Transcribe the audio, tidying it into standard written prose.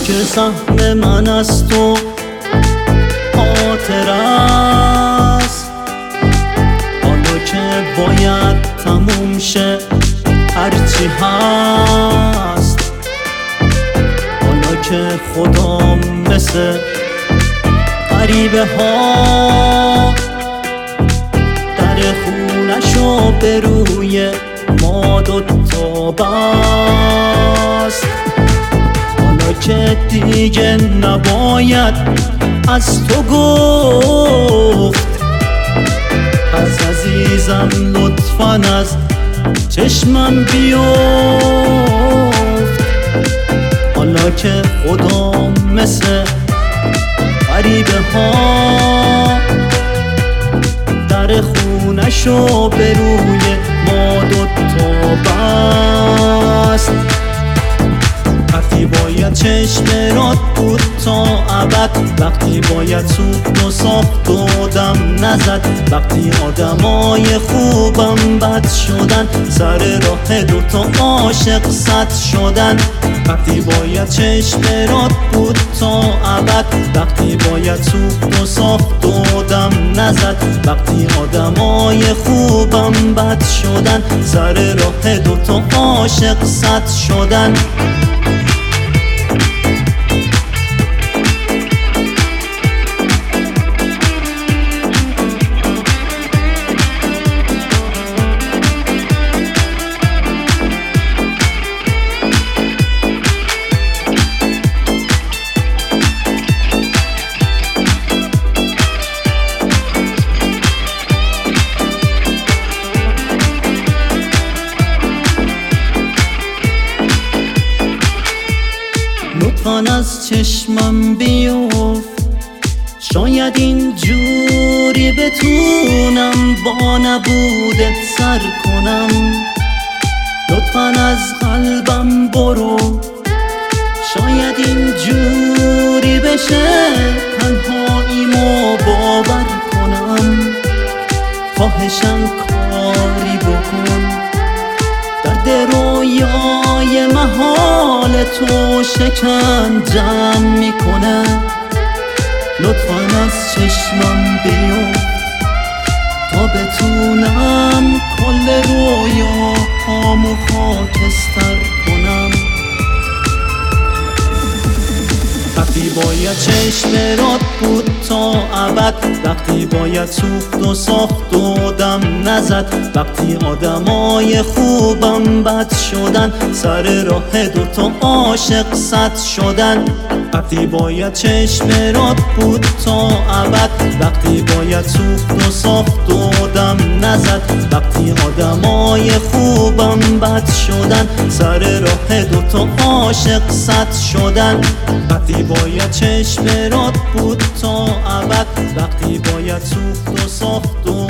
که سهم من از تو خاطر است، حالا که باید تموم شه هرچی هست، حالا که خدا مثل غریبه ها در خونشو به روی ما دوتا بست، حالا که دیگه نباید از تو گفت، از عزیزم لطفاً از چشمم بیفت، حالا که خدا مثل غریبه ها در خونشو به روی ما دوتا بست. وقتی باید چشمرات بود تا ابد، وقتی باید سوخت و ساخت و دم نزد، وقتی آدمای خوبم بد شدن، سر راه دوتا عاشق صد شدن، وقتی باید چشمرات بود تا ابد، وقتی باید سوخت و ساخت و دم نزد، وقتی آدمای خوبم بد شدن، سر راه دوتا عاشق صد شدن. لطفاً از چشمم بیفت، شاید این جوری بتونم با نبودت سر کنم، لطفاً از قلبم برو، شاید این جوری بشه تنهاییمو باور کنم، خواهشم کاری بکن، درد رویای محال تو شکنجم میکنه، لطفاً از چشمم بیفت تا بتونم کل رویاهامو خاکستر کنم. وقتی باید چشمرات بود تا ابد، وقتی باید سوخت و ساخت و دم نزد، وقتی آدمای خوبم بد شدن، سر راه دوتا عاشق صد شدن، وقتی باید چشمرات بود تا ابد، وقتی باید سوخت و ساخت و دم نزد، وقتی آدمای خوبم بد شدن، سر راه دوتا عاشق صد شدن، وقتی باید چشمرات بود تا ابد، وقتی باید سوخت و ساخت و